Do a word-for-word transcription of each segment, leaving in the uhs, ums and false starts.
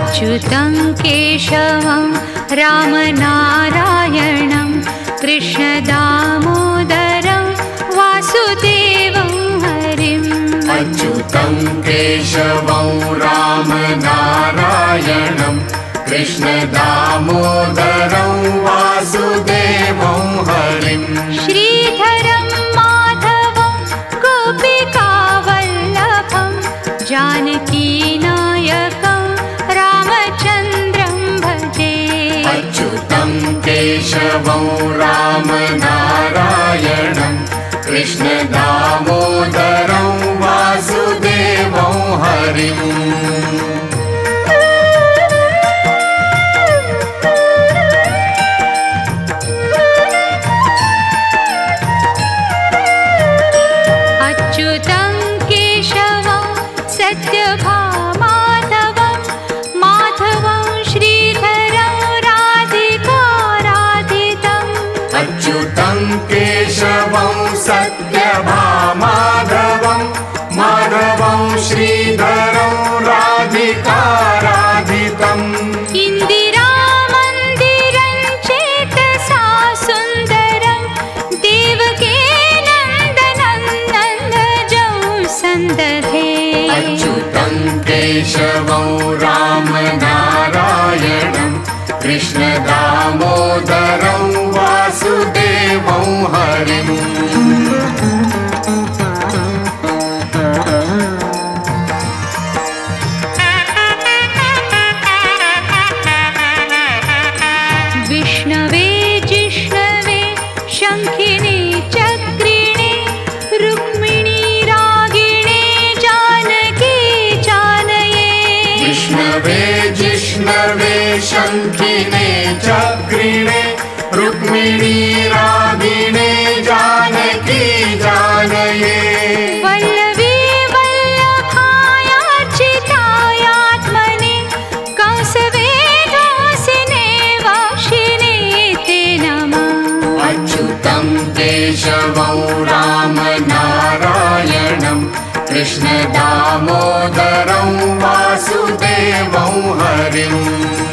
अच्युतं केशवं रामनारायणं कृष्णदामोदरं वासुदेवं हरिम् अच्युतं केशवं रामनारायणं कृष्णदामोदरं वासुदेवं हरिम् श्रीधरं माधवं गोपिकावल्लभं जानकीनायकं रामचन्द्रं भजे अच्युतं केशवं रामनारायणं कृष्णदामोदरं वासुदेवं हरिम् अच्युतं केशवं सत्यभामाधवं माधवं श्रीधरं राधिकाराधितम् अच्युतं केशवं सत्यभामाधवं माधवं श्रीधरं राधिकाराधितम् इन्दिरामन्दिरं चेतसा सुन्दरं देवकीनन्दनं नन्दजं सन्दधे अच्युतं केशवं रामनारायणं कृष्णदामोदरं वासुदेवं हरिम् विष्णवे जिष्णवे शङ्खिने चक्रिणे रुक्मिणी रागिणे जानकी जानये विष्णवे जिष्णवे शङ्खिने चक्रिणे रुक्मिणी रागिणे जानकी जानये वल्लवी वल्लभायार्चितायात्मने कंसवेगासिने वाक्षिणे ते नमः अच्युतं केशवं रामनारायणं कृष्णदामोदरं वासुदेवं हरिम्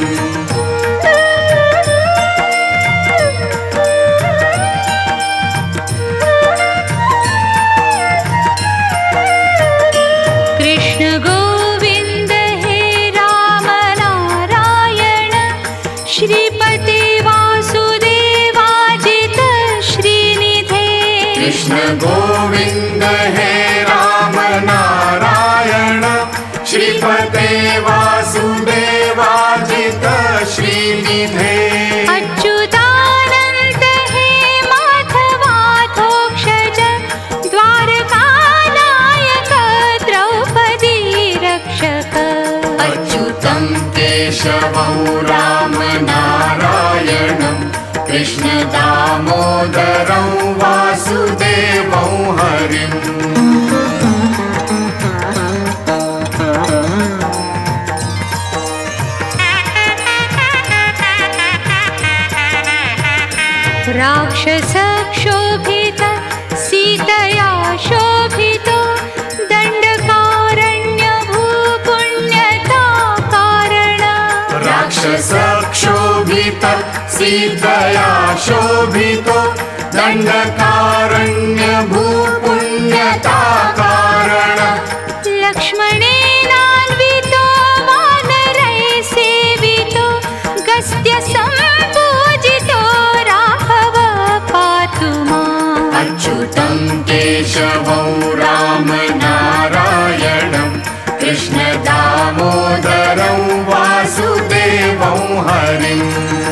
कृष्ण गोविन्द हे राम नारायण श्रीपते वासुदेवाजित श्रीनिधे कृष्ण गोविन्द हे राम नारायण श्रीपते वासुदेवाजित श्रीनिधे अच्युतानन्द हे माधवाधोक्षज द्वारकानायक द्रौपदी रक्षक अच्युतं केशवं रामनारायणं कृष्णदामोदरं वासुदेवं हरिम् राक्षसक्षोभित सीतया शोभितो दण्डकारण्यभूपुण्यता कारण राक्षसक्षोभित सीतया शोभितो दण्डकारण्यभूपुण्यता कारण लक्ष्मणेनान्वितो वानरैः सेवितो गस्त्यसम्पूजितो राघव पातु माम् अच्युतं केशवं रामनारायणं कृष्णदामोदरं वासुदेवं हरिम्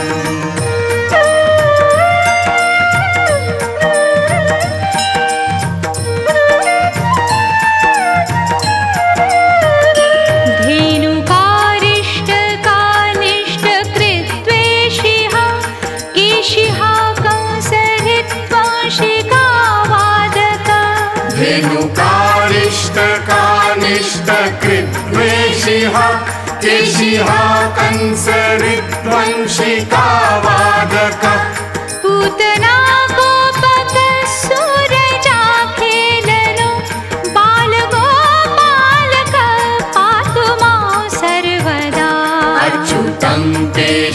धेनुकारिष्टकानिष्टकृद्वेषिः केशिः कंसहृत्वंशिकावादक धेनुकारिष्टकानिष्टकृद्वेषिः केशिः कंसहृत्वंशिकावादक पूतना गोपक सूरजाखेलनो बालगोपालक पातु मां सर्वदा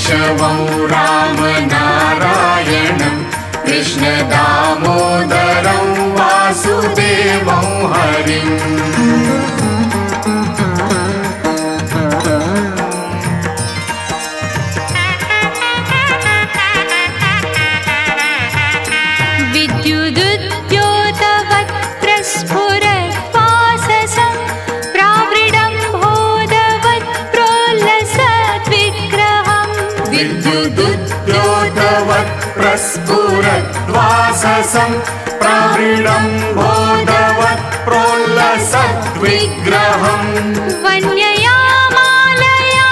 केशवं रामनारायणं कृष्णदामोदरं वासुदेवं हरिम् विद्युदुद्योतवत् प्रस्फुरद्वाससं प्रावृडम्भोदवत् प्रोल्लसद्विग्रहम् विद्युदुद्योतवत् प्रस्फुरद्वाससं प्रावृडम्भोदवत् प्रोल्लसद्विग्रहम् वन्ययामालया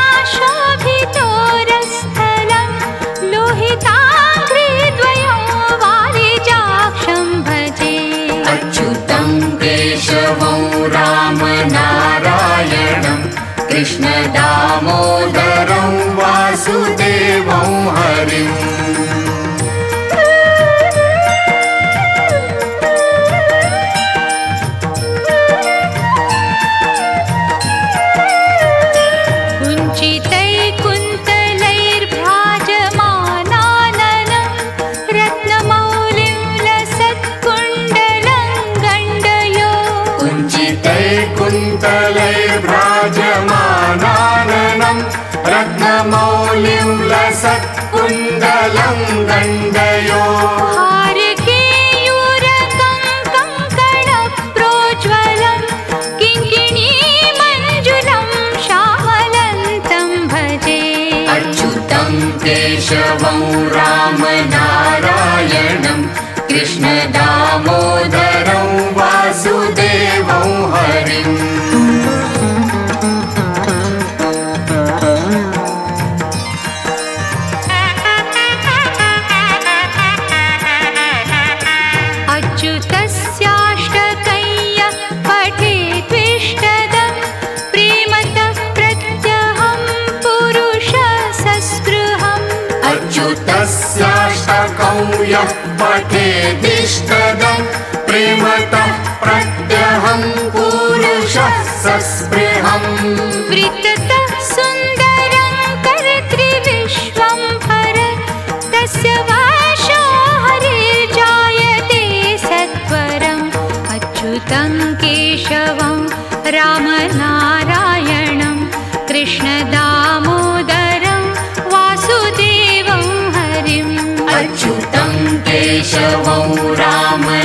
शोभितोरस्थलं लोहिताङ्घ्रिद्वयं वारिजाक्षं भजे अच्युतं केशवं रामनारायणं कृष्णदामोदरं वासुदेवं हरिम् कुञ्चितैकुन्तलैर्भ्राजमानाननं रत्नमौलिं लसत्कुण्डलं गण्डयो कुञ्चितैकुन्तलैर्भ्राजमानाननं रत्नमौलिं लसत्कुण्डलं गण्डयो हारकेयूरकं कङ्कणप्रोज्ज्वलं किङ्किणीमञ्जुलं श्यामलन्तं भजे अच्युतं केशवं रामनारायणं कृष्णदामोदरं वासुदेवं हरिम् अच्युतस्याष्टकय्य पठेद्विष्टदं प्रेमतः प्रत्यहं पुरुषसस्पृहम् अच्युतस्याष्टकं यः पठेदिष्टदं प्रेमतः प्रत्यहं पुरुषः सस्पृहम् वृत्ततः सुन्दरं कर्तृविश्वं भर तस्य वशो हरिर्जायते सत्वरम् अच्युतं केशवं रामनारायणं कृष्णदामोदरं वासुदेवं हरिम् अच्युतं केशवं राम